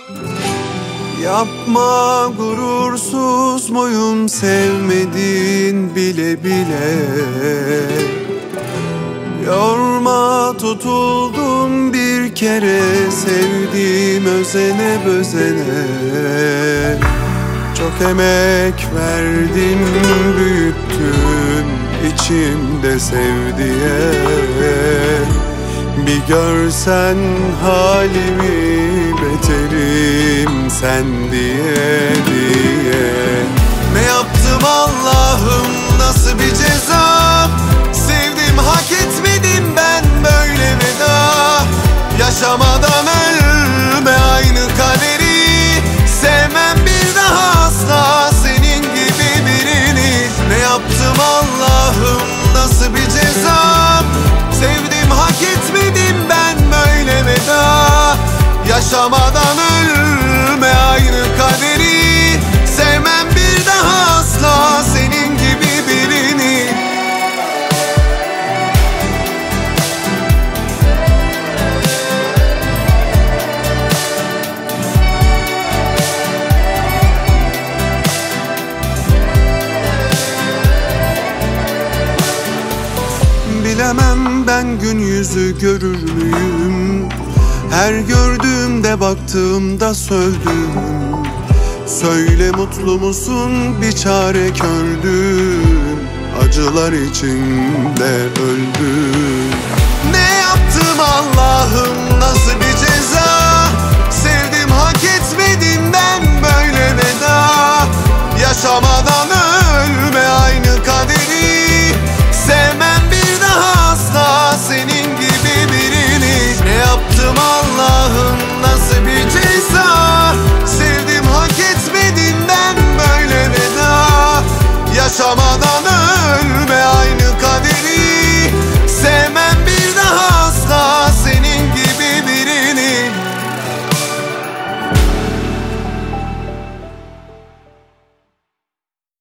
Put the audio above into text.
Yapma, gurursuz muyum, sevmedin bile bile. Yorma, tutuldum bir kere, sevdim özene bözene. Çok emek verdim, büyüttüm içimde sevdiye. Bir görsen halimi, beterim sen diye diye. Ne yaptım Allah'ım, nasıl bir ceza? Sevdim, hak etmedim ben böyle veda. Yaşamadan ölme aynı kaderi. Sevmem bir daha asla senin gibi birini. Ne yaptım Allah'ım, nasıl bir ceza? Sevdim, hak etmedim ben böyle veda. Yaşamadan ölme aynı kaderi. Sevmem bir daha asla senin gibi birini. Bilemem ben gün yüzü görür müyüm? Her gördüğümde baktığımda söldüm. Söyle mutlu musun, bir çare kördüm. Acılar içinde öldüm. Ne yaptım Allah'ım, nasıl bir